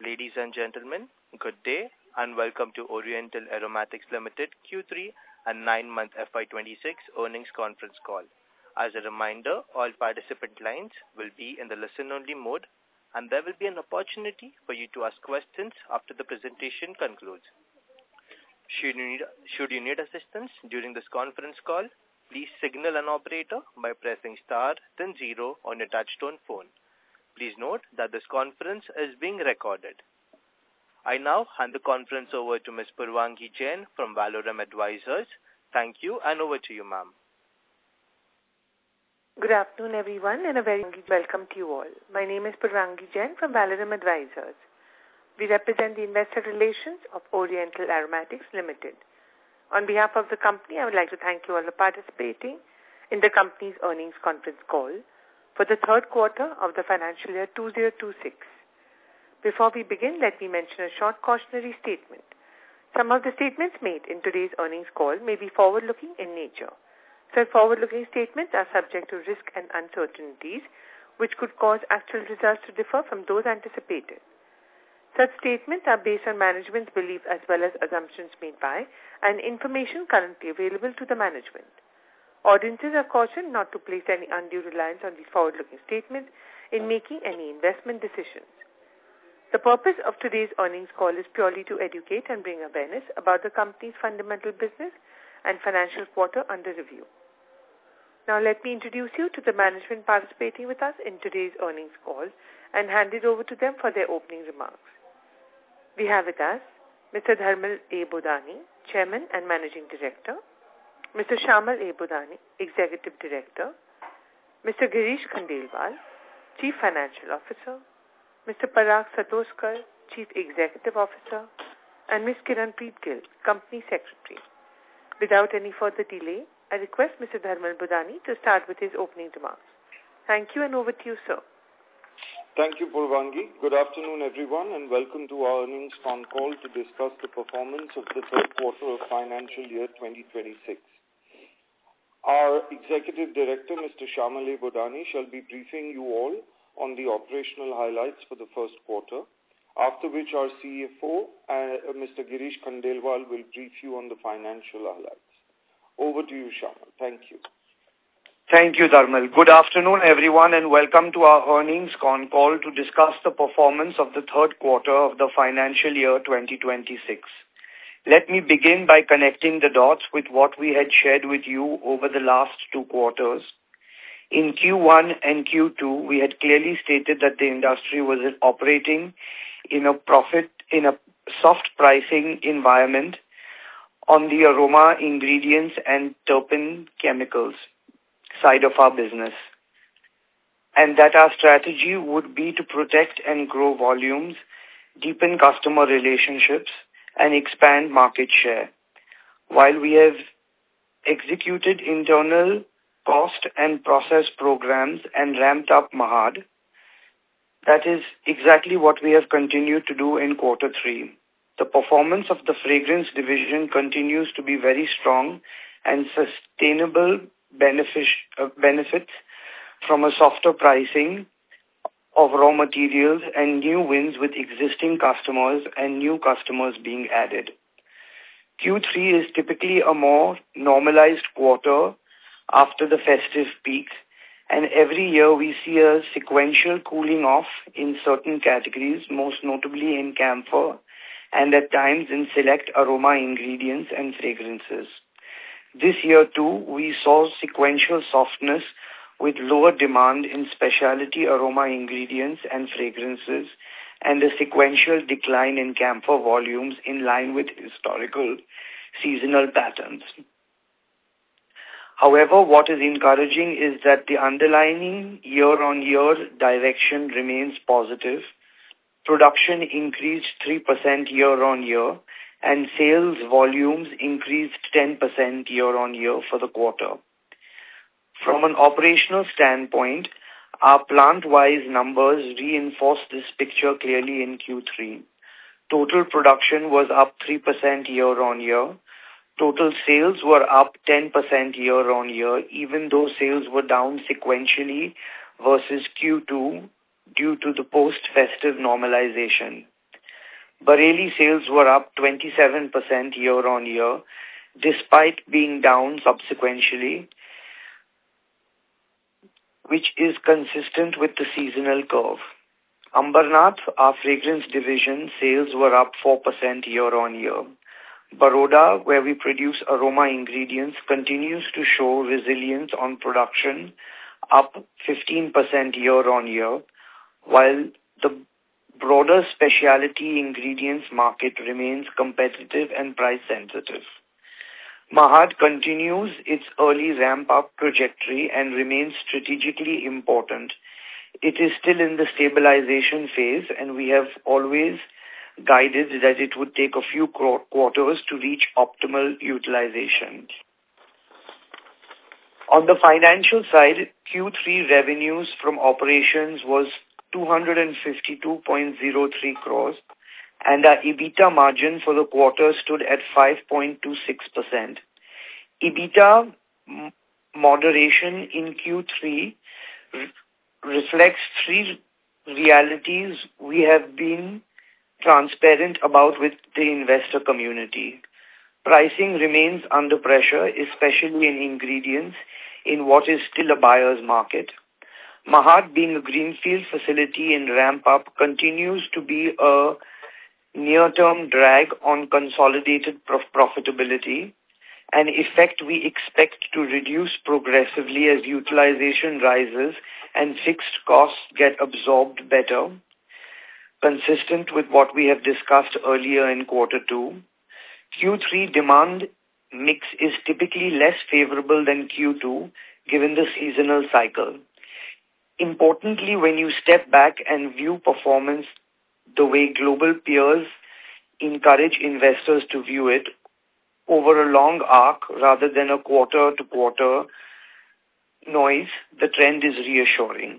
Ladies and gentlemen, good day and welcome to Oriental Aromatics Limited Q3 and 9-month FY26 earnings conference call. As a reminder, all participant lines will be in the listen-only mode and there will be an opportunity for you to ask questions after the presentation concludes. Should you need assistance during this conference call, please signal an operator by pressing star then 0 on your touchtone phone. Please note that this conference is being recorded. I now hand the conference over to Ms. Purvangi Jain from Valorum Advisors. Thank you and over to you, ma'am. Good afternoon, everyone, and a very welcome to you all. My name is Purvangi Jain from Valorum Advisors. We represent the investor relations of Oriental Aromatics Limited. On behalf of the company, I would like to thank you all for participating in the company's earnings conference call for the third quarter of the financial year 2026. Before we begin, let me mention a short cautionary statement. Some of the statements made in today's earnings call may be forward-looking in nature. Such forward-looking statements are subject to risk and uncertainties, which could cause actual results to differ from those anticipated. Such statements are based on management's belief as well as assumptions made by and information currently available to the management. Audiences are cautioned not to place any undue reliance on these forward-looking statements in making any investment decisions. The purpose of today's earnings call is purely to educate and bring awareness about the company's fundamental business and financial quarter under review. Now let me introduce you to the management participating with us in today's earnings call and hand it over to them for their opening remarks. We have with us Mr. Dharmal A. Bodani, Chairman and Managing Director, Mr. Shyamal A. Bodani, Executive Director, Mr. Girish Khandelwal, Chief Financial Officer, Mr. Parag Satoskar, Chief Executive Officer, and Ms. Kiranpreet Gill, Company Secretary. Without any further delay, I request Mr. Dharmal Bodani to start with his opening remarks. Thank you and over to you, sir. Thank you, Purvangi. Good afternoon, everyone, and welcome to our earnings phone call to discuss the performance of the third quarter of financial year 2026. Our Executive Director, Mr. Shyamal A. Bodani, shall be briefing you all on the operational highlights for the first quarter, after which our CFO, Mr. Girish Khandelwal, will brief you on the financial highlights. Over to you, Shyamal. Thank you. Thank you, Dharmal. Good afternoon, everyone, and welcome to our earnings con call to discuss the performance of the third quarter of the financial year 2026. Let me begin by connecting the dots with what we had shared with you over the last 2 quarters. In Q1 and Q2, we had clearly stated that the industry was operating in a soft pricing environment on the aroma ingredients and terpene chemicals side of our business, and that our strategy would be to protect and grow volumes, deepen customer relationships, and expand market share. While we have executed internal cost and process programs and ramped up Mahad, that is exactly what we have continued to do in quarter 3. The performance of the fragrance division continues to be very strong and sustainable benefits from a softer pricing of raw materials and new wins with existing customers and new customers being added. Q3 is typically a more normalized quarter after the festive peak, and every year we see a sequential cooling off in certain categories, most notably in camphor and at times in select aroma ingredients and fragrances. This year too, we saw sequential softness with lower demand in specialty aroma ingredients and fragrances and a sequential decline in camphor volumes in line with historical seasonal patterns. However, what is encouraging is that the underlying year-on-year direction remains positive. Production increased 3% year-on-year and sales volumes increased 10% year-on-year for the quarter. From an operational standpoint, our plant-wise numbers reinforce this picture clearly in Q3. Total production was up 3% year-on-year. Total sales were up 10% year-on-year, even though sales were down sequentially versus Q2 due to the post-festive normalization. Bareilly sales were up 27% year-on-year, despite being down subsequently, which is consistent with the seasonal curve. Ambernath, our fragrance division, sales were up 4% year-on-year. Baroda, where we produce aroma ingredients, continues to show resilience on production, up 15% year-on-year, while the broader specialty ingredients market remains competitive and price-sensitive. Mahad continues its early ramp-up trajectory and remains strategically important. It is still in the stabilization phase, and we have always guided that it would take a few quarters to reach optimal utilization. On the financial side, Q3 revenues from operations was 252.03 crores, and our EBITDA margin for the quarter stood at 5.26%. EBITDA moderation in Q3 reflects three realities we have been transparent about with the investor community. Pricing remains under pressure, especially in ingredients, in what is still a buyer's market. Mahad, being a greenfield facility in ramp-up, continues to be a near-term drag on consolidated profitability, an effect we expect to reduce progressively as utilization rises and fixed costs get absorbed better, consistent with what we have discussed earlier in quarter 2. Q3 demand mix is typically less favorable than Q2, given the seasonal cycle. Importantly, when you step back and view performance the way global peers encourage investors to view it, over a long arc rather than a quarter-to-quarter noise, the trend is reassuring.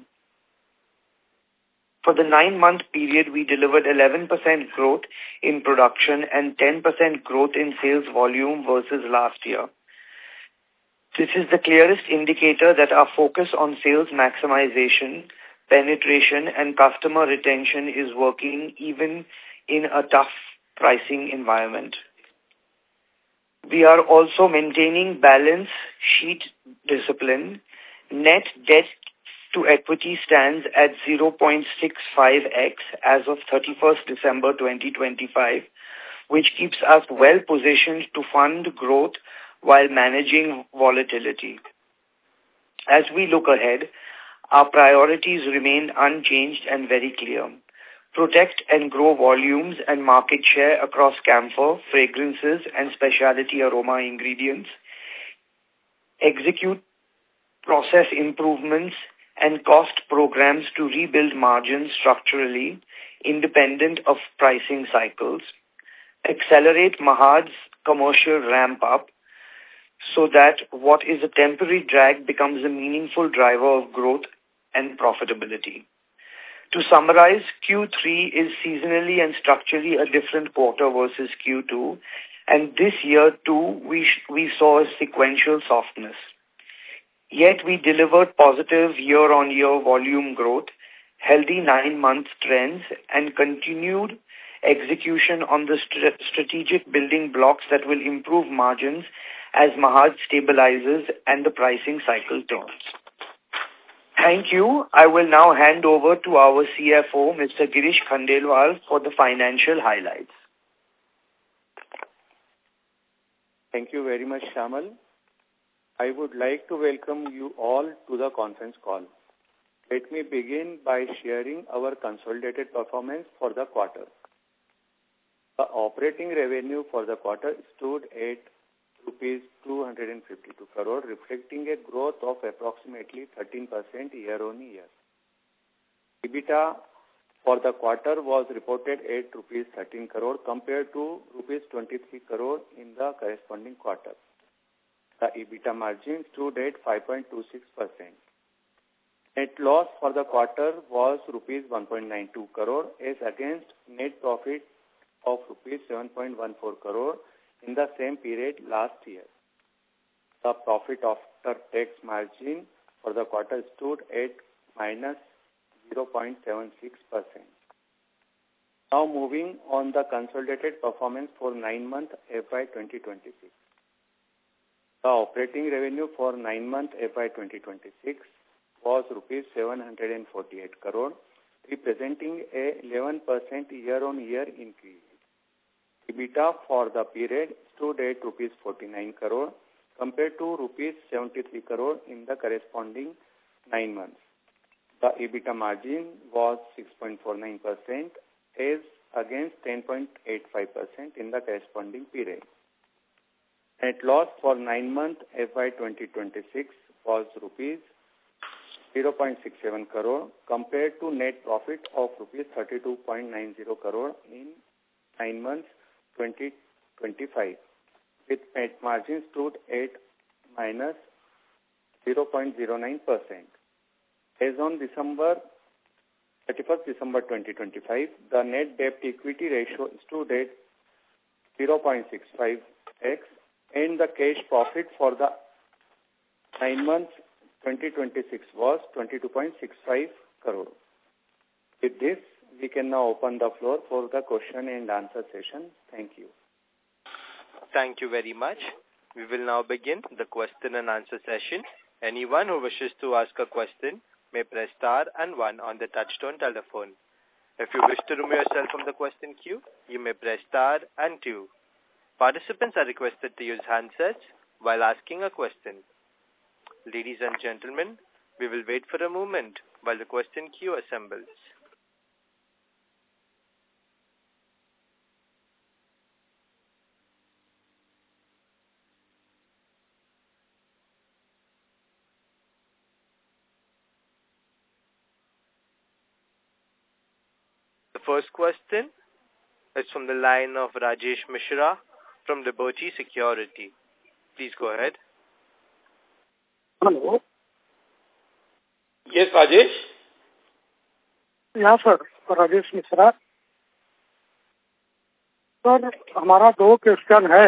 For the 9-month period, we delivered 11% growth in production and 10% growth in sales volume versus last year. This is the clearest indicator that our focus on sales maximization, penetration, and customer retention is working even in a tough pricing environment. We are also maintaining balance sheet discipline. Net debt to equity stands at 0.65x as of 31st December 2025, which keeps us well positioned to fund growth while managing volatility. As we look ahead, our priorities remain unchanged and very clear. Protect and grow volumes and market share across camphor, fragrances, and specialty aroma ingredients. Execute process improvements and cost programs to rebuild margins structurally, independent of pricing cycles. Accelerate Mahad's commercial ramp-up so that what is a temporary drag becomes a meaningful driver of growth and profitability. To summarize, Q3 is seasonally and structurally a different quarter versus Q2, and this year too we saw a sequential softness. Yet we delivered positive year-on-year volume growth, healthy 9-month trends, and continued execution on the strategic building blocks that will improve margins as Mahad stabilizes and the pricing cycle turns. Thank you. I will now hand over to our CFO, Mr. Girish Khandelwal, for the financial highlights. Thank you very much, Shyamal. I would like to welcome you all to the conference call. Let me begin by sharing our consolidated performance for the quarter. The operating revenue for the quarter stood at rupees 252 crore, reflecting a growth of approximately 13% year-on-year. EBITDA for the quarter was reported at rupees 13 crore compared to rupees 23 crore in the corresponding quarter. The EBITDA margin stood at 5.26%. Net loss for the quarter was rupees 1.92 crore as against net profit of rupees 7.14 crore in the same period last year. The profit after tax margin for the quarter stood at minus 0.76%. Now moving on the consolidated performance for 9-month FY 2026. The operating revenue for 9-month FY 2026 was rupees 748 crore, representing a 11% year-on-year increase. EBITDA for the period stood at rupees 49 crore compared to rupees 73 crore in the corresponding 9 months. The EBITDA margin was 6.49% as against 10.85% in the corresponding period. Net loss for 9-month FY 2026 was rupees 0.67 crore compared to net profit of rupees 32.90 crore in 9 months 2025, with net margin stood at minus 0.09%. As on 31st December 2025, the net debt equity ratio stood at 0.65x, and the cash profit for the 9 months 2026 was 22.65 crore. With this, we can now open the floor for the question and answer session. Thank you. Thank you very much. We will now begin the question and answer session. Anyone who wishes to ask a question may press star and 1 on the touchtone telephone. If you wish to remove yourself from the question queue, you may press star and 2. Participants are requested to use handsets while asking a question. Ladies and gentlemen, we will wait for a moment while the question queue assembles. The first question is from the line of Rajesh Mishra from Liberty Security. Please go ahead. Hello. Yes, Rajesh. Yeah, sir. Rajesh Mishra. Sir, हमारा 2 question है.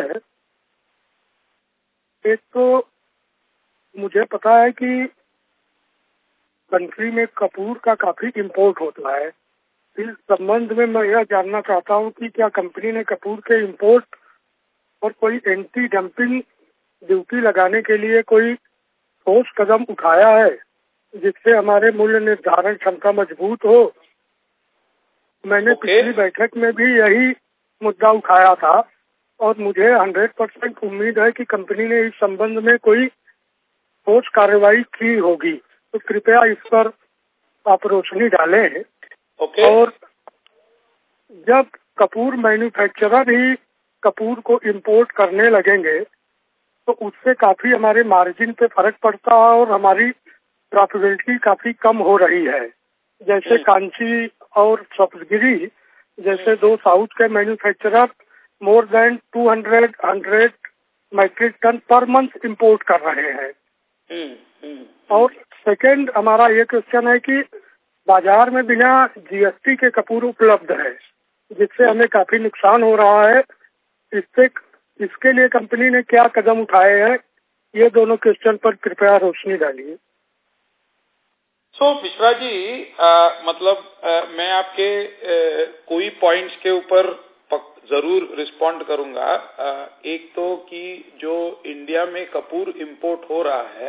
एक तो मुझे पता है कि country में कपूर का काफी इंपोर्ट होता है. इस संबंध में मैं यह जानना चाहता हूं कि क्या कंपनी ने कपूर के इंपोर्ट और कोई एंटी डंपिंग ड्यूटी लगाने के लिए कोई ठोस कदम उठाया है जिससे हमारे मूल्य निर्धारण क्षमता मजबूत हो. मैंने पिछली बैठक में भी यही मुद्दा उठाया था और मुझे 100% उम्मीद है कि कंपनी ने इस संबंध में कोई ठोस कार्रवाई की होगी. तो कृपया इस पर आप रोशनी डालें. और जब कपूर मैन्युफैक्चरर ही कपूर को इंपोर्ट करने लगेंगे तो उससे काफी हमारे मार्जिन पे फर्क पड़ता है और हमारी प्रॉफिटेबिलिटी काफी कम हो रही है. जैसे कांची और सप्तगिरी जैसे 2 साउथ के manufacturer more than 200 metric ton per month import कर रहे हैं. और सेकंड हमारा ये क्वेश्चन है कि बाजार में बिना जीएसटी के कपूर उपलब्ध है जिससे हमें काफी नुकसान हो रहा है. इसके लिए कंपनी ने क्या कदम उठाए हैं, ये दोनों क्वेश्चन पर कृपया रोशनी डालिए. मिश्रा जी, मैं आपके कोई पॉइंट्स के ऊपर जरूर रिस्पॉन्ड करूंगा. एक तो कि जो इंडिया में कपूर इंपोर्ट हो रहा है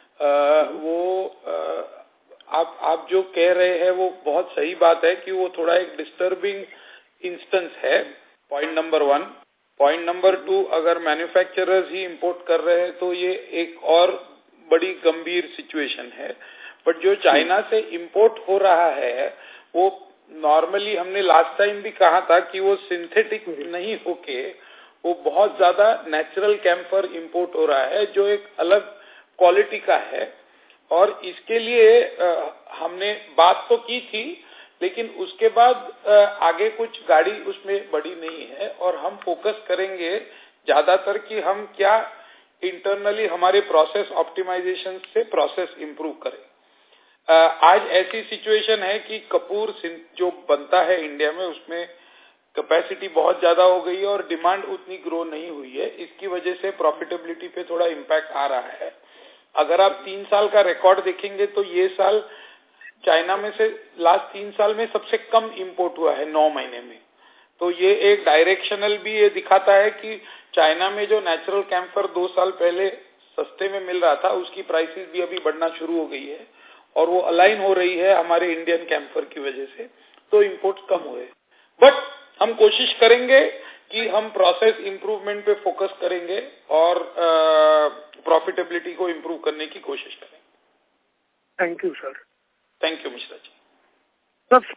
वो आप जो कह रहे हैं वो बहुत सही बात है कि वो थोड़ा एक डिस्टर्बिंग इंस्टेंस है. Point number 1. पॉइंट नंबर 2, अगर मैन्युफैक्चरर्स ही इंपोर्ट कर रहे हैं तो ये एक और बड़ी गंभीर सिचुएशन है. बट जो चाइना से इंपोर्ट हो रहा है वो नॉर्मली हमने लास्ट टाइम भी कहा था कि वो सिंथेटिक नहीं होके वो बहुत ज्यादा नेचुरल कैम्फर इंपोर्ट हो रहा है जो एक अलग क्वालिटी का है. और इसके लिए हमने बात तो की थी लेकिन उसके बाद आगे कुछ गाड़ी उसमें बढ़ी नहीं है और हम फोकस करेंगे ज्यादातर कि हम क्या इंटरनली हमारे प्रोसेस ऑप्टिमाइजेशन से प्रोसेस इंप्रूव करें. आज ऐसी सिचुएशन है कि कपूर जो बनता है इंडिया में उसमें कैपेसिटी बहुत ज्यादा हो गई है और डिमांड उतनी ग्रो नहीं हुई है. इसकी वजह से प्रॉफिटेबिलिटी पे थोड़ा इम्पैक्ट आ रहा है. अगर आप 3 साल का रिकॉर्ड देखेंगे तो ये साल चाइना में से लास्ट 3 साल में सबसे कम इंपोर्ट हुआ है 9 महीने में। तो ये एक डायरेक्शनल भी ये दिखाता है कि चाइना में जो नेचुरल कैम्फर 2 साल पहले सस्ते में मिल रहा था, उसकी प्राइसेस भी अभी बढ़ना शुरू हो गई है और वो अलाइन हो रही है हमारे इंडियन कैम्फर की वजह से, तो इंपोर्ट्स कम हुए। बट हम कोशिश करेंगे कि हम प्रोसेस इंप्रूवमेंट पे फोकस करेंगे और प्रॉफिटेबिलिटी को इंप्रूव करने की कोशिश करेंगे। Thank you sir. Thank you Mishra ji. Sir,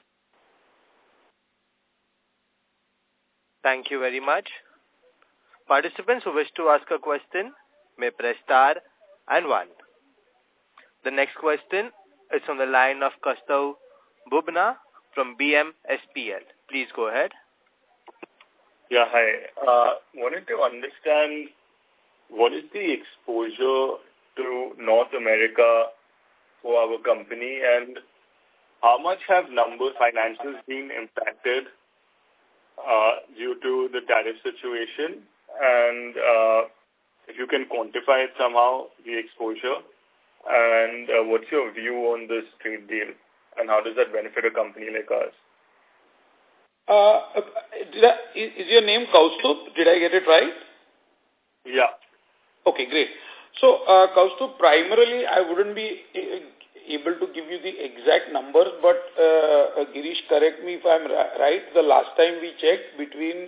Thank you very much. Participants who wish to ask a question may press star and 1. The next question is from the line of Kaustubh Bubna from BMSPL. Please go ahead. Yeah, hi. Wanted to understand what is the exposure to North America for our company and how much have financials been impacted due to the tariff situation, and if you can quantify it somehow, the exposure, and what's your view on this trade deal, and how does that benefit a company like us? Is your name Kaustubh? Did I get it right? Yeah. Okay, great. So, Kaustubh, primarily I wouldn't be able to give you the exact numbers, but Girish, correct me if I'm right. The last time we checked, between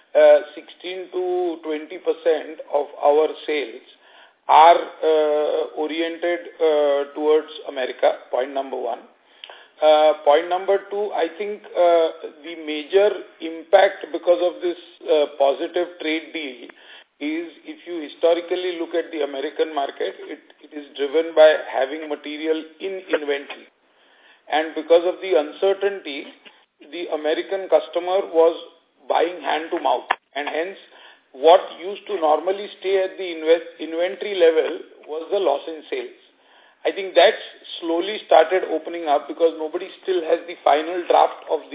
16 to 20% of our sales are oriented towards America, point number 1. Point number 2, I think the major impact because of this positive trade deal is, if you historically look at the American market, it is driven by having material in inventory. And because of the uncertainty, the American customer was buying hand to mouth. And hence, what used to normally stay at the inventory level was the loss in sales. I think that's slowly started opening up because nobody still has the final draft of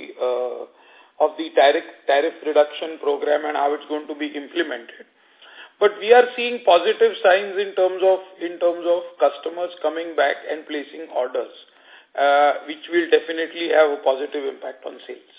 the tariff reduction program and how it's going to be implemented. But we are seeing positive signs in terms of customers coming back and placing orders, which will definitely have a positive impact on sales.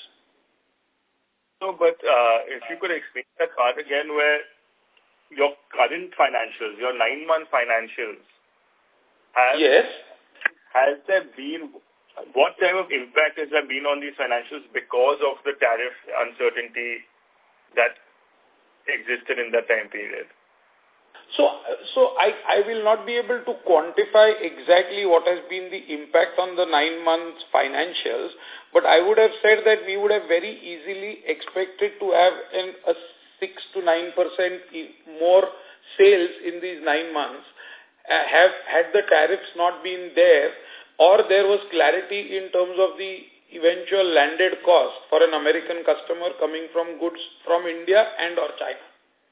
So, but if you could explain that part again, where your current financials, your 9-month financials, yes, has there been, what type of impact has there been on these financials because of the tariff uncertainty that existed in that time period? So I will not be able to quantify exactly what has been the impact on the 9 months financials, but I would have said that we would have very easily expected to have a 6 to 9% more sales in these 9 months had the tariffs not been there, or there was clarity in terms of the eventual landed cost for an American customer coming from goods from India and or China.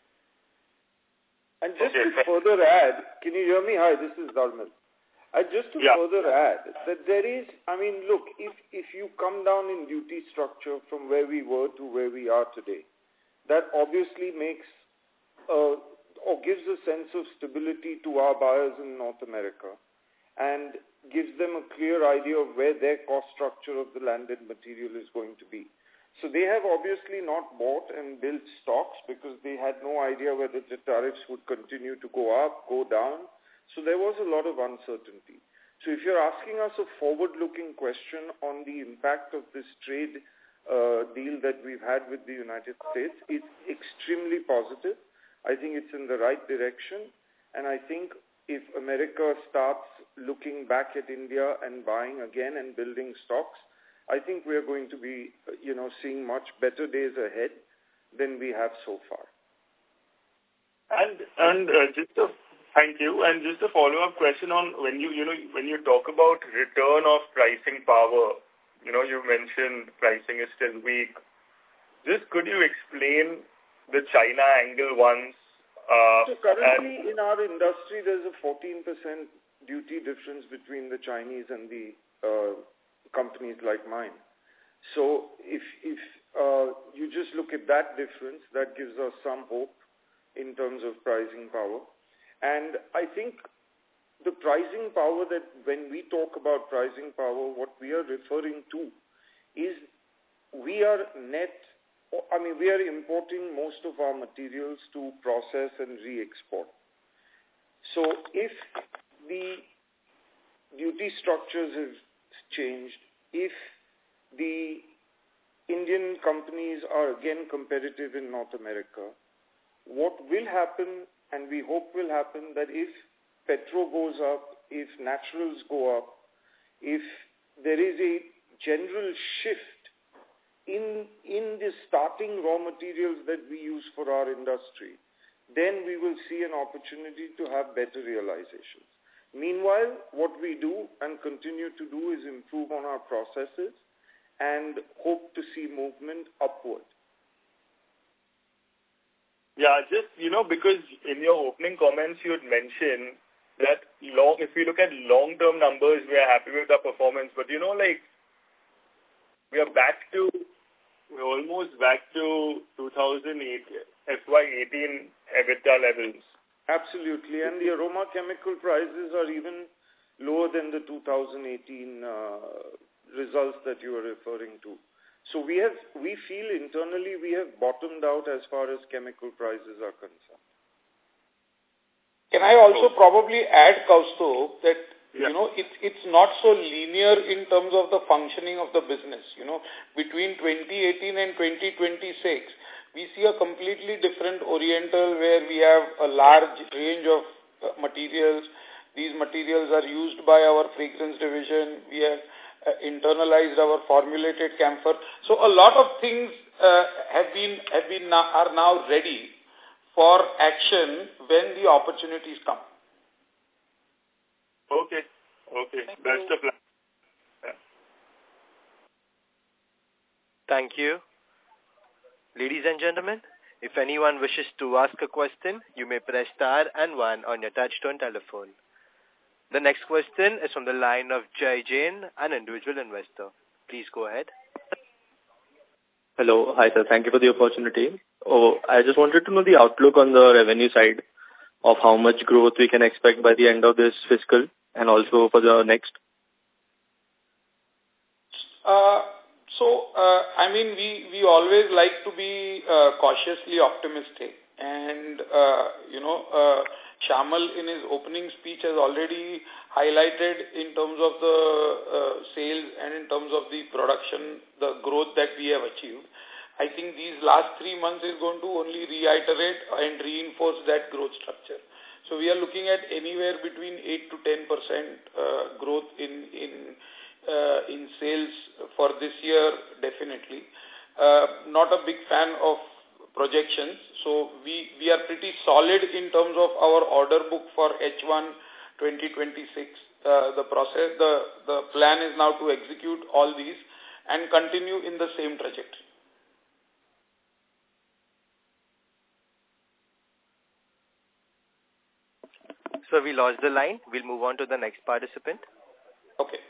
And just to further add, can you hear me? Hi, this is Dharmal. Just to further add, that there is, I mean, look, if you come down in duty structure from where we were to where we are today, that obviously makes or gives a sense of stability to our buyers in North America and gives them a clear idea of where their cost structure of the landed material is going to be. So they have obviously not bought and built stocks because they had no idea whether the tariffs would continue to go up, go down. So there was a lot of uncertainty. So if you're asking us a forward-looking question on the impact of this trade deal that we've had with the United States, it's extremely positive. I think it's in the right direction. And I think if America starts looking back at India and buying again and building stocks, I think we are going to be, seeing much better days ahead than we have so far. And thank you. And just a follow-up question on when you talk about return of pricing power, you mentioned pricing is still weak. Just could you explain the China angle once? So currently in our industry, there's a 14% duty difference between the Chinese and the companies like mine. So if you just look at that difference, that gives us some hope in terms of pricing power. And I think the pricing power that when we talk about pricing power, what we are referring to is we are importing most of our materials to process and re-export. So if the duty structures have changed, if the Indian companies are again competitive in North America, what will happen, and we hope will happen, that if petrol goes up, if naturals go up, if there is a general shift in the starting raw materials that we use for our industry, then we will see an opportunity to have better realizations. Meanwhile, what we do and continue to do is improve on our processes and hope to see movement upward. Yeah, just, because in your opening comments you had mentioned that if we look at long-term numbers, we are happy with our performance. But, we're almost back to 2008, FY18 EBITDA levels. Absolutely. And the aroma chemical prices are even lower than the 2018 results that you are referring to. So we feel internally we have bottomed out as far as chemical prices are concerned. Can I also probably add, Kaustubh, that it's not so linear in terms of the functioning of the business. Between 2018 and 2026, we see a completely different Oriental where we have a large range of materials. These materials are used by our fragrance division. We have internalized our formulated camphor. So a lot of things are now ready for action when the opportunities come. Okay. Best of luck. Yeah. Thank you. Ladies and gentlemen, if anyone wishes to ask a question, you may press star and 1 on your touchtone telephone. The next question is from the line of Jai Jain, an individual investor. Please go ahead. Hello. Hi, sir. Thank you for the opportunity. I just wanted to know the outlook on the revenue side of how much growth we can expect by the end of this fiscal and also for the next. We always like to be cautiously optimistic. And, Shamal in his opening speech has already highlighted in terms of the sales and in terms of the production, the growth that we have achieved. I think these last 3 months is going to only reiterate and reinforce that growth structure. So we are looking at anywhere between 8 to 10% growth in sales for this year, definitely. Not a big fan of projections. So we are pretty solid in terms of our order book for H1 2026. The plan is now to execute all these and continue in the same trajectory. So we lost the line. We'll move on to the next participant. Okay.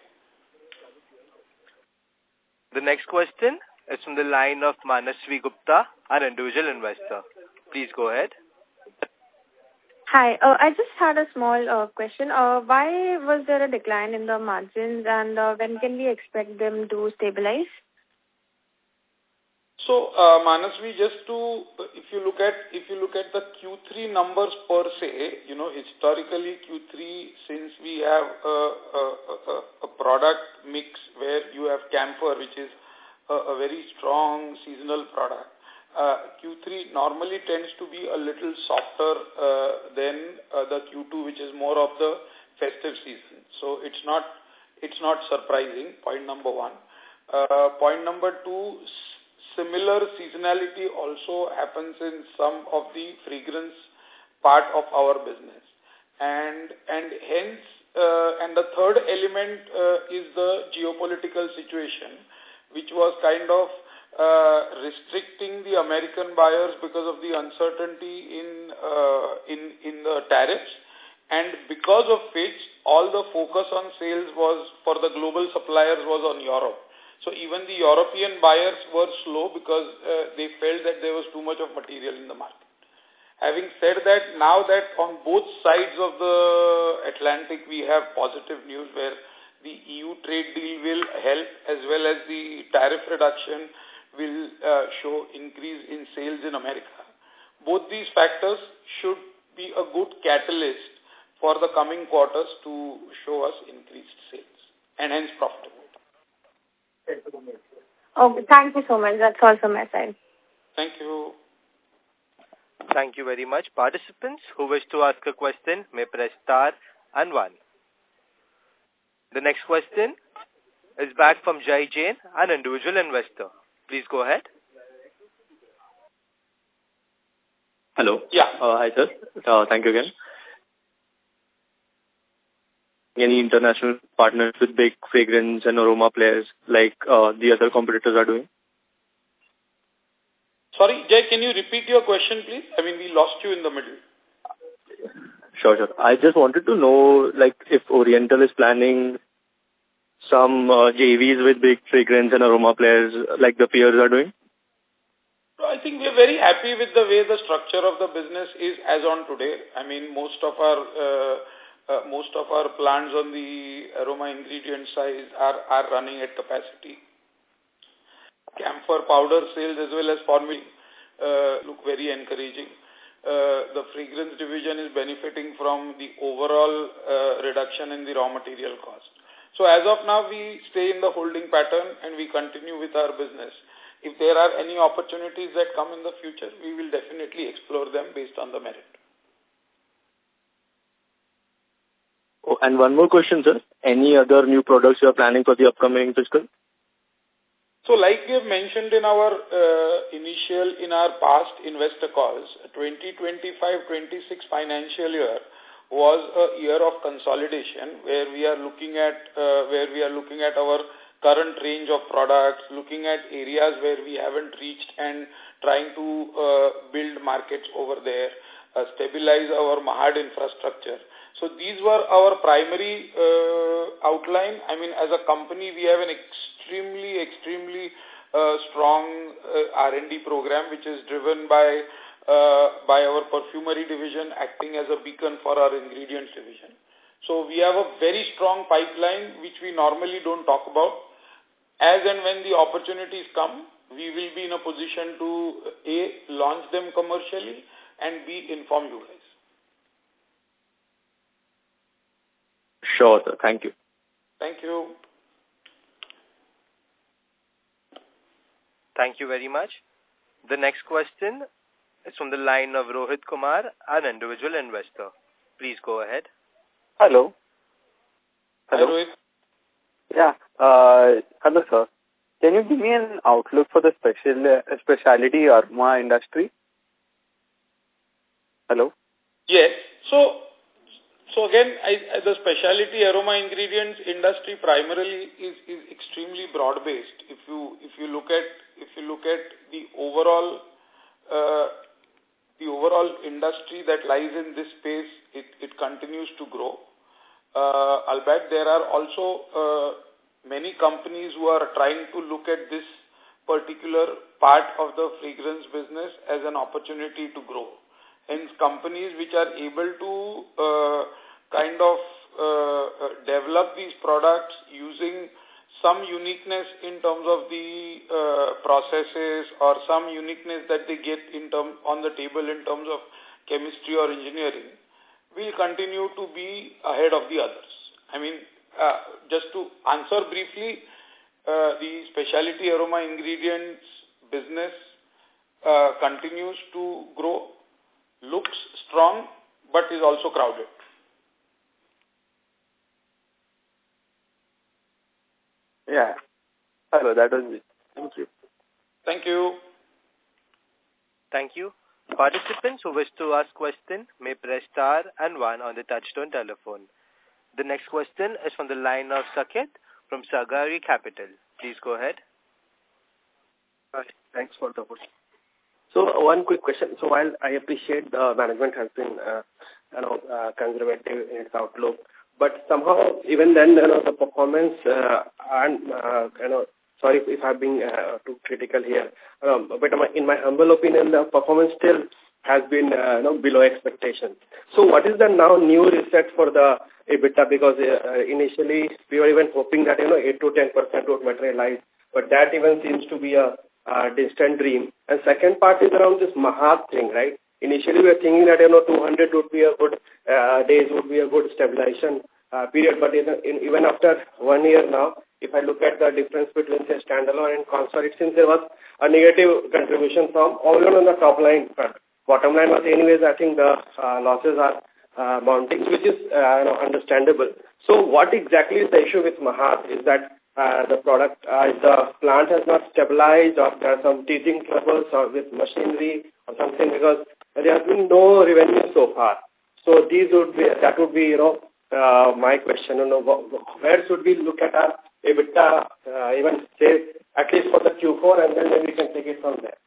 The next question is from the line of Manasvi Gupta, an individual investor. Please go ahead. Hi. I just had a small question. Why was there a decline in the margins, and when can we expect them to stabilize? So, Manasvi, if you look at the Q3 numbers per se, historically Q3, since we have a product mix where you have camphor, which is a very strong seasonal product, Q3 normally tends to be a little softer than the Q2, which is more of the festive season. So it's not surprising. Point number one. Point number two. Similar seasonality also happens in some of the fragrance part of our business. And hence, and the third element is the geopolitical situation, which was kind of restricting the American buyers because of the uncertainty in the tariffs. And because of which, all the focus on sales was for the global suppliers was on Europe. So even the European buyers were slow because they felt that there was too much of material in the market. Having said that, now that on both sides of the Atlantic we have positive news where the EU trade deal will help as well as the tariff reduction will show increase in sales in America. Both these factors should be a good catalyst for the coming quarters to show us increased sales and hence profitability. Okay, thank you so much. That's all from my side. Thank you. Thank you very much. Participants who wish to ask a question may press star and 1. The next question is back from Jai Jain, an individual investor. Please go ahead. Hello. Yeah. Hi, sir. Thank you again. Any international partners with big fragrance and aroma players like the other competitors are doing? Sorry, Jay, can you repeat your question, please? I mean, we lost you in the middle. Sure. I just wanted to know, like, if Oriental is planning some JVs with big fragrance and aroma players like the peers are doing? So I think we're very happy with the way the structure of the business is as on today. I mean, most of our plants on the aroma ingredient side are running at capacity. Camphor powder sales as well as formula look very encouraging. The fragrance division is benefiting from the overall reduction in the raw material cost. So as of now, we stay in the holding pattern and we continue with our business. If there are any opportunities that come in the future, we will definitely explore them based on the merit. Oh, and one more question, sir. Any other new products you are planning for the upcoming fiscal? So like we have mentioned in our past investor calls, 2025-26 financial year was a year of consolidation where we are looking at our current range of products, looking at areas where we haven't reached and trying to build markets over there, stabilize our Mahad infrastructure. So these were our primary outline. I mean, as a company, we have an extremely strong R&D program which is driven by our perfumery division acting as a beacon for our ingredients division. So we have a very strong pipeline which we normally don't talk about. As and when the opportunities come, we will be in a position to A, launch them commercially and B, inform you guys. Sure, sir. Thank you. Thank you. Thank you very much. The next question is from the line of Rohit Kumar, an individual investor. Please go ahead. Hello. Hello. Hi, Rohit. Yeah. Hello, sir. Can you give me an outlook for the specialty aroma industry? Hello. Yes. So again, the specialty aroma ingredients industry primarily is extremely broad based. If you look at the overall industry that lies in this space, it continues to grow. Albeit there are also many companies who are trying to look at this particular part of the fragrance business as an opportunity to grow. Hence, companies which are able to develop these products using some uniqueness in terms of the processes or some uniqueness that they get on the table in terms of chemistry or engineering will continue to be ahead of the others. I mean, just to answer briefly, the specialty aroma ingredients business continues to grow, looks strong, but is also crowded. Yeah. Hello, that was it. Thank you. Thank you. Thank you. Participants who wish to ask question may press star and 1 on the touchtone telephone. The next question is from the line of Saket from Sagari Capital. Please go ahead. Hi. Thanks for the question. So one quick question. So while I appreciate the management has been conservative in its outlook, but somehow even then the performance sorry if I'm being too critical here, but in my humble opinion, the performance still has been below expectations. So what is the now new reset for the EBITDA? Because initially we were even hoping that 8 to 10% would materialize, but that even seems to be a distant dream. And second part is around this Mahad thing, right? Initially we were thinking that 200 would be a good days would be a good stabilization period, but even after 1 year now, if I look at the difference between say standalone and consolidated, it seems there was a negative contribution from all on the top line front. Bottom line was anyways, I think the losses are mounting, which is understandable. So what exactly is the issue with Mahad? Is that the plant has not stabilized, or there are some teething troubles or with machinery or something, because there has been no revenue so far. So that would be my question. Where should we look at our EBITDA, even say at least for the Q4, and then we can take it from there.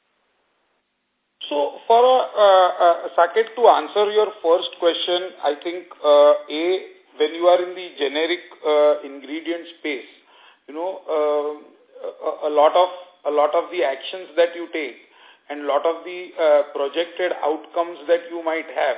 So for Saket, to answer your first question, I think when you are in the generic ingredient space, a lot of the actions that you take and a lot of the projected outcomes that you might have,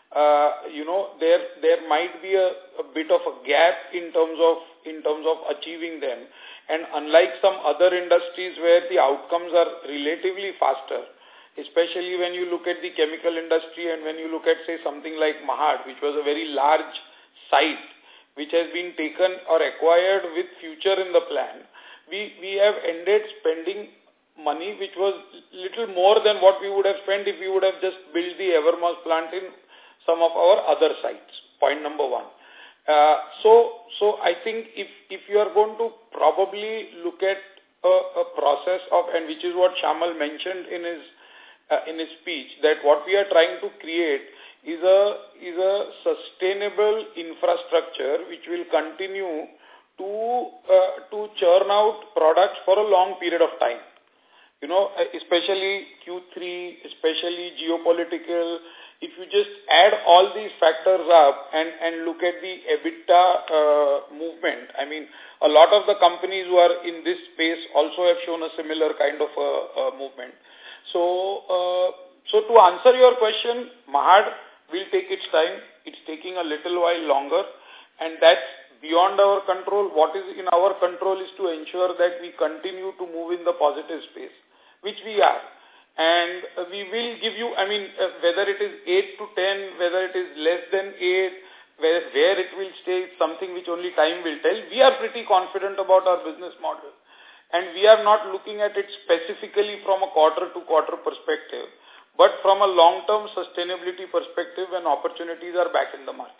there might be a bit of a gap in terms of achieving them. And unlike some other industries where the outcomes are relatively faster, especially when you look at the chemical industry and when you look at, say, something like Mahad, which was a very large site, which has been taken or acquired with future in the plan, we have ended spending money which was little more than what we would have spent if we would have just built the Evermos plant in some of our other sites. Point number one. So I think if you are going to probably look at a process of, and which is what Shyamal mentioned in his speech, that what we are trying to create is a sustainable infrastructure which will continue to churn out products for a long period of time. Especially Q3, especially geopolitical. If you just add all these factors up and look at the EBITDA movement, I mean, a lot of the companies who are in this space also have shown a similar kind of movement. So to answer your question, Mahad will take its time. It's taking a little while longer, and that's beyond our control. What is in our control is to ensure that we continue to move in the positive space, which we are. And we will give you, whether it is 8 to 10, whether it is less than 8, where it will stay, something which only time will tell. We are pretty confident about our business model. And we are not looking at it specifically from a quarter-to-quarter perspective, but from a long-term sustainability perspective when opportunities are back in the market.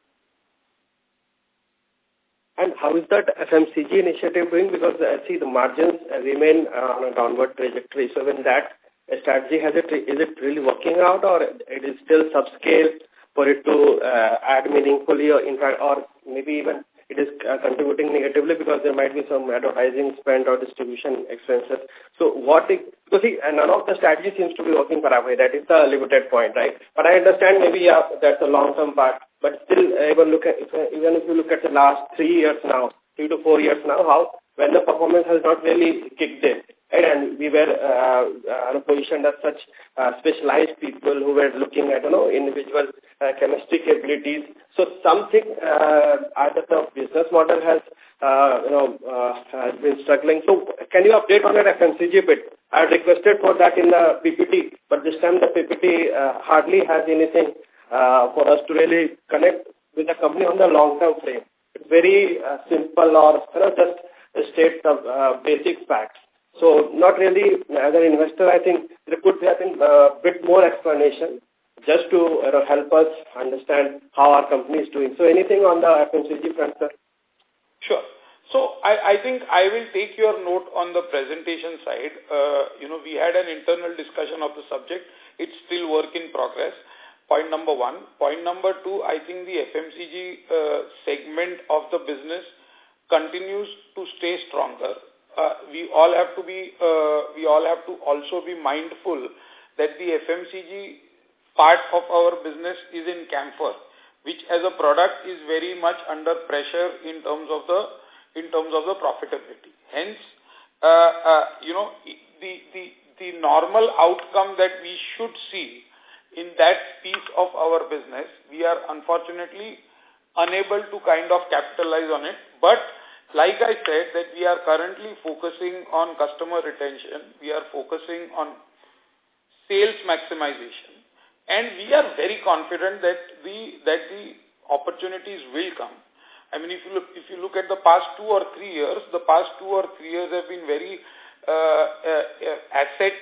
And how is that FMCG initiative doing? Because I see the margins remain on a downward trajectory. So when that strategy, is it really working out, or it is still subscale for it to add meaningfully, or in fact, or maybe even it is contributing negatively because there might be some advertising spend or distribution expenses. So because none of the strategy seems to be working for Paraguay. That is the limited point, right? But I understand maybe that's a long-term part. But still, even if you look at the last 3 years now, 3 to 4 years now, when the performance has not really kicked in, right? And we were positioned as such specialized people who were looking at individual chemistry capabilities. So something either the business model has been struggling. So can you update on that FMCG bit? I had requested for that in the PPT, but this time the PPT hardly has anything for us to really connect with the company on the long-term frame. It's very simple, or just state the basic facts. So not really, as an investor, I think there could be a bit more explanation just to help us understand how our company is doing. So anything on the FMCG front, sir? Sure. So I think I will take your note on the presentation side. We had an internal discussion of the subject. It's still work in progress. Point number one. Point number two, I think the FMCG segment of the business continues to stay stronger. We all have to also be mindful that the FMCG part of our business is in camphor, which as a product is very much under pressure in terms of the profitability. Hence, the normal outcome that we should see in that piece of our business, we are unfortunately unable to kind of capitalize on it. But like I said, that we are currently focusing on customer retention. We are focusing on sales maximization. And we are very confident that the opportunities will come. I mean, if you look at the past 2 or 3 years, the past 2 or 3 years have been very asset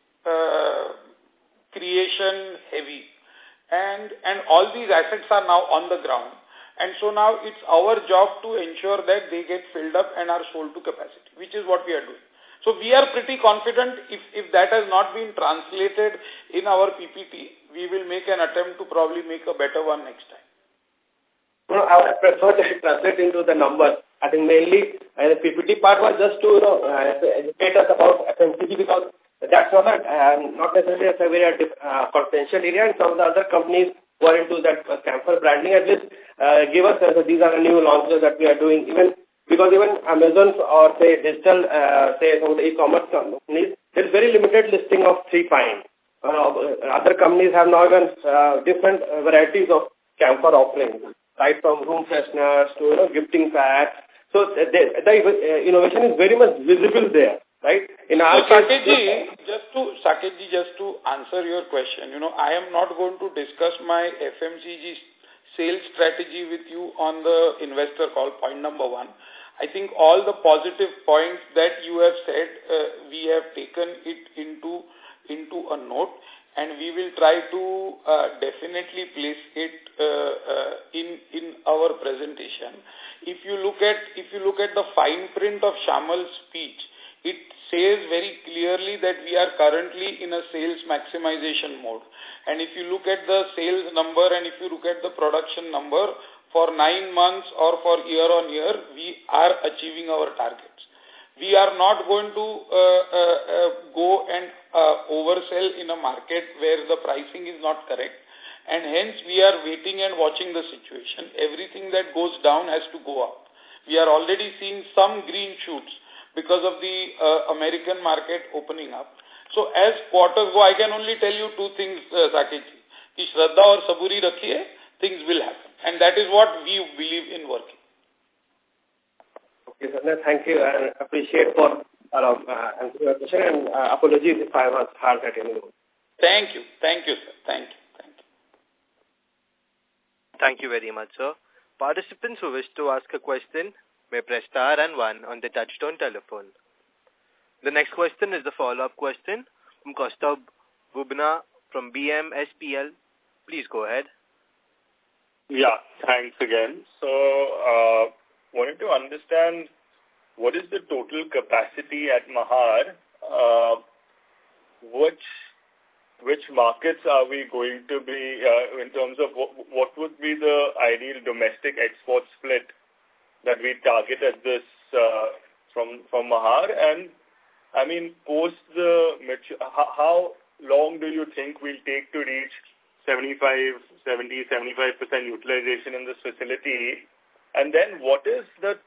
creation heavy. And all these assets are now on the ground. And so now it's our job to ensure that they get filled up and are sold to capacity, which is what we are doing. So we are pretty confident if that has not been translated in our PPT, we will make an attempt to probably make a better one next time. No, I would prefer to translate into the numbers. I think mainly the PPT part was just to educate us about FMCG, because that's not necessarily a very confidential area, and some of the other companies who are into that Camphor branding at least give us these are the new launches that we are doing. Because even Amazon or say digital, say some of the e-commerce companies, there's very limited listing of 3 pine. Other companies have now even different varieties of Camphor offerings, right from room fresheners to gifting packs. So the innovation is very much visible there, right? In our Saketji, just to answer your question, I am not going to discuss my FMCG sales strategy with you on the investor call, point number 1. I think all the positive points that you have said, we have taken it into a note, and we will try to definitely place it in our presentation. If you look at the fine print of Shyamal's speech, it says very clearly that we are currently in a sales maximization mode. And if you look at the sales number and if you look at the production number, for 9 months or for year on year, we are achieving our targets. We are not going to go and oversell in a market where the pricing is not correct. And hence, we are waiting and watching the situation. Everything that goes down has to go up. We are already seeing some green shoots because of the American market opening up. So as quarters go, I can only tell you 2 things, Saketji. Ki Shraddha aur Saburi rakhiye, things will happen. And that is what we believe in working. Okay, sir. Thank you. I appreciate for answering your question, and apologies if I was hard at any moment. Thank you. Thank you, sir. Thank you. Thank you very much, sir. Participants who wish to ask a question may press star and 1 on the touchtone telephone. The next question is the follow-up question from Kaustubh Bubna from BMSPL. Please go ahead. Yeah, thanks again. So, wanted to understand what is the total capacity at Mahar? Which markets are we going to be in terms of what would be the ideal domestic export split that we target at this from Mahar? And I mean, post how long do you think we'll take to reach 75% utilization in this facility? And then what is the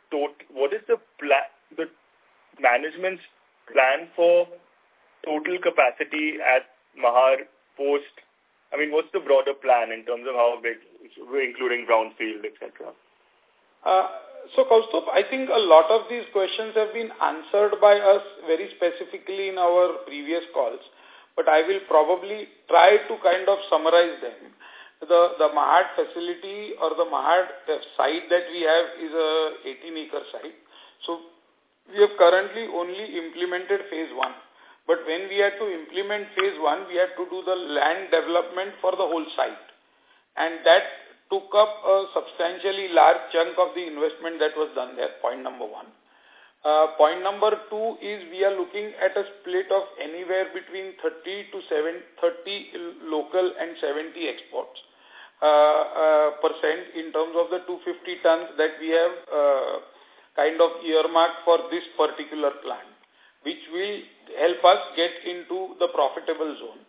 management's plan for total capacity at Mahar post? I mean, what's the broader plan in terms of how big, including brownfield, etc.? So, Kaustubh, I think a lot of these questions have been answered by us very specifically in our previous calls, but I will probably try to kind of summarize them. The Mahad facility or the Mahad site that we have is a 18-acre site. So, we have currently only implemented phase 1. But when we had to implement phase 1, we had to do the land development for the whole site. And that took up a substantially large chunk of the investment that was done there, point number 1. Point number 2 is we are looking at a split of anywhere between 30 local and 70 exports percent in terms of the 250 tons that we have kind of earmarked for this particular plant, which will help us get into the profitable zone.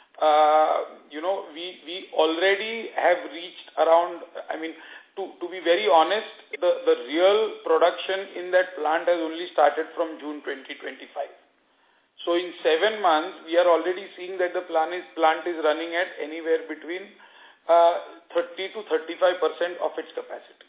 We already have reached around, I mean, to be very honest, the real production in that plant has only started from June 2025. So in 7 months, we are already seeing that the plant is running at anywhere between 30 to 35% of its capacity.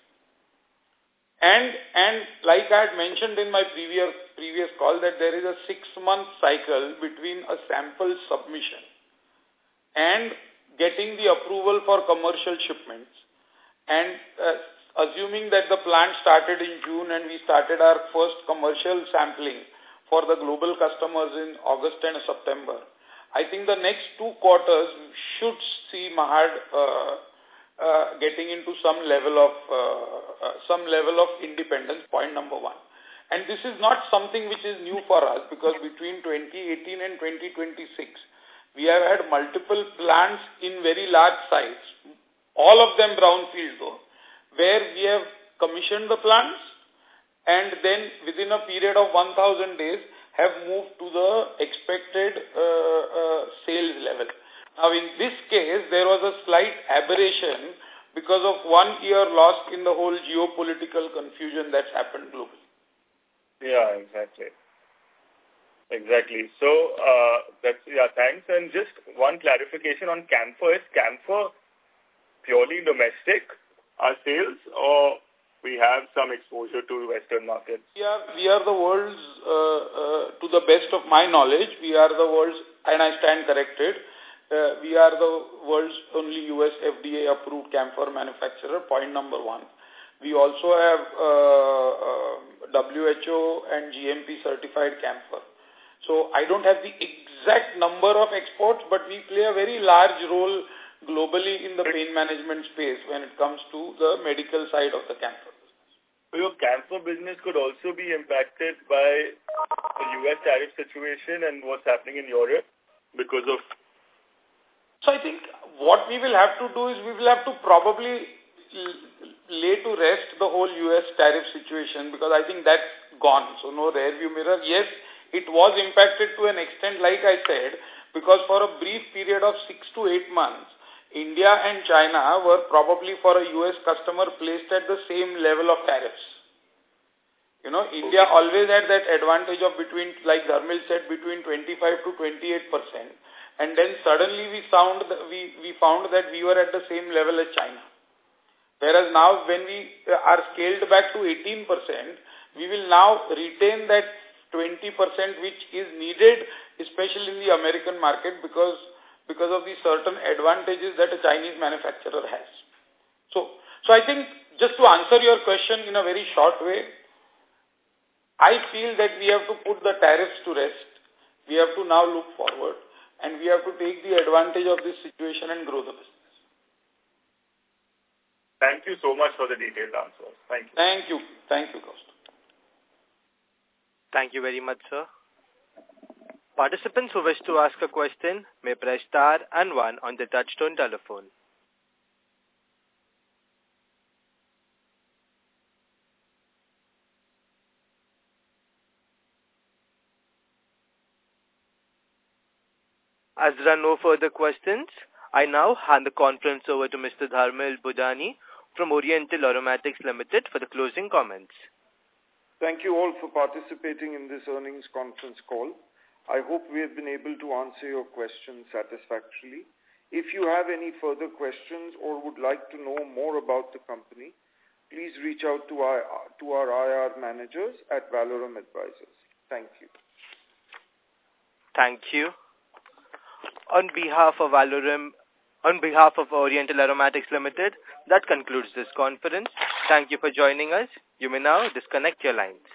And like I had mentioned in my previous call, that there is a 6-month cycle between a sample submission and getting the approval for commercial shipments. And assuming that the plant started in June and we started our first commercial sampling for the global customers in August and September, I think the next 2 quarters should see Mahad getting into some level of independence, point number 1. And this is not something which is new for us, because between 2018 and 2026, we have had multiple plants in very large size, all of them brownfield though, where we have commissioned the plants and then within a period of 1,000 days have moved to the expected sales level. Now, in this case, there was a slight aberration because of 1 year lost in the whole geopolitical confusion that's happened globally. Yeah, exactly. Exactly. So, thanks. And just one clarification on Camphor. Is Camphor purely domestic, our sales, or we have some exposure to Western markets? We are the world's, to the best of my knowledge, we are the world's, and I stand corrected, we are the world's only US FDA approved camphor manufacturer, point number 1. We also have WHO and GMP certified camphor. So I don't have the exact number of exports, but we play a very large role globally in the pain management space when it comes to the medical side of the camphor business. So your camphor business could also be impacted by the US tariff situation and what's happening in Europe because of... So I think what we will have to do is we will have to probably lay to rest the whole US tariff situation, because I think that's gone. So no rear view mirror. Yes, it was impacted to an extent, like I said, because for a brief period of 6 to 8 months, India and China were probably for a US customer placed at the same level of tariffs. You know, India always had that advantage of between, like Dharmil said, between 25 to 28%. And then suddenly we found that we were at the same level as China. Whereas now when we are scaled back to 18%, we will now retain that 20% which is needed, especially in the American market, because of the certain advantages that a Chinese manufacturer has. So I think, just to answer your question in a very short way, I feel that we have to put the tariffs to rest. We have to now look forward, and we have to take the advantage of this situation and grow the business. Thank you so much for the detailed answers. Thank you. Thank you. Thank you, Kaustubh. Thank you very much, sir. Participants who wish to ask a question may press star and 1 on the touchtone telephone. As there are no further questions, I now hand the conference over to Mr. Dharmil Budani from Oriental Aromatics Limited for the closing comments. Thank you all for participating in this earnings conference call. I hope we have been able to answer your questions satisfactorily. If you have any further questions or would like to know more about the company, please reach out to our IR managers at Valorum Advisors. Thank you. Thank you. On behalf of Oriental Aromatics Limited, that concludes this conference. Thank you for joining us. You may now disconnect your lines.